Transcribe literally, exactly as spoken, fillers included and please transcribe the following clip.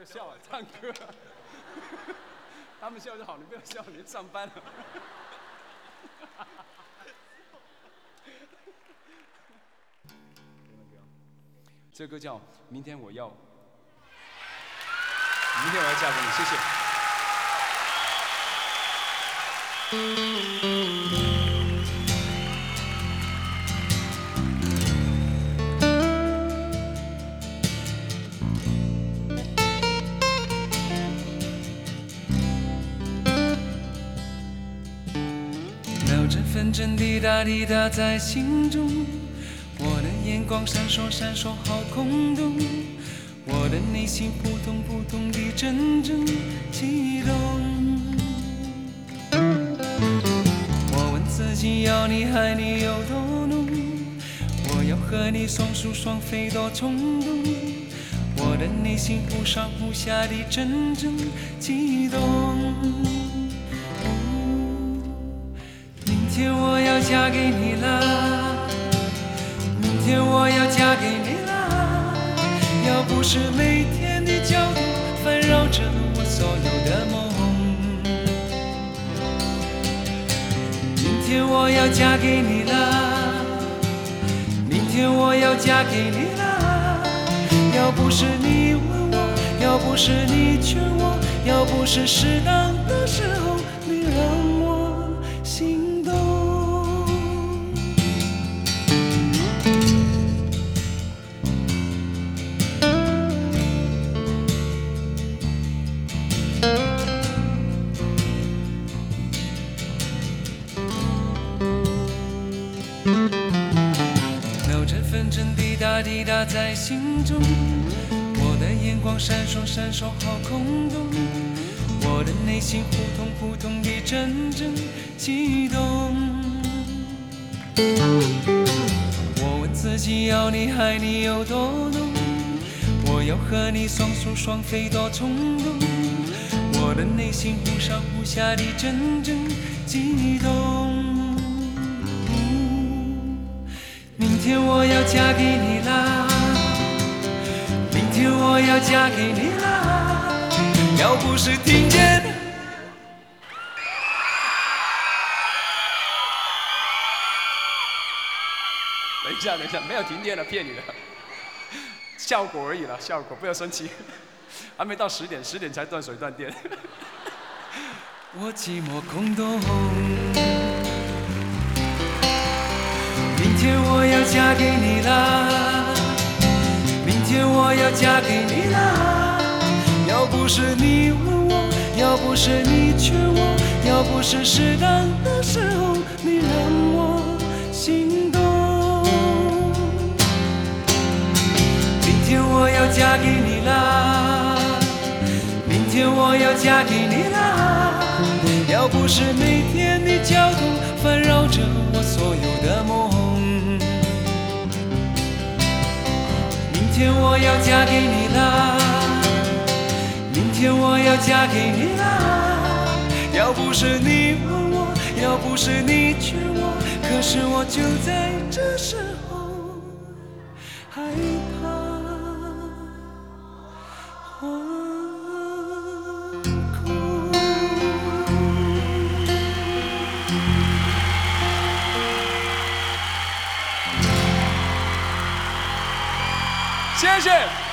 就笑啊，唱歌。他们笑就好，你不要笑，你上班了。这歌叫《明天我要》，明天我要嫁给你，谢谢。秒针分针滴答滴答在心中，我的眼光闪烁闪烁好空洞，我的内心扑通扑通地阵阵悸动。我问自己要你爱你有多浓，我要和你双宿双飞多冲动，我的内心忽上忽下地阵阵悸动。明天我要嫁给你啦，明天我要嫁给你啦，要不是每天的交通烦扰着我所有的梦。明天我要嫁给你啦，明天我要嫁给你啦，要不是你问我，要不是你劝我，要不是适当的时候你让我心动。秒针分针滴答滴答在心中，我的眼光闪烁闪烁好空洞，我的内心扑通扑通地阵阵悸动。我问自己要你爱你有多浓，我要和你双宿双飞多冲动，我的内心忽上忽下地阵阵悸动。明天我要嫁给你啦，明天我要嫁给你啦，要不是听见。等一下，等一下，没有停电了，骗你的，效果而已啦，效果，不要生气，还没到十点，十点才断水断电。我寂寞空洞。明天我要嫁给你啦，明天我要嫁给你啦，要不是你问我，要不是你劝我，要不是适当的时候你让我心动。明天我要嫁给你啦，明天我要嫁给你啦，要不是每天的交通烦扰着我所有的梦。明天我要嫁给你啦，明天我要嫁给你啦，要不是你问我，要不是你劝我，可是我就在这时候害怕惶恐。谢谢。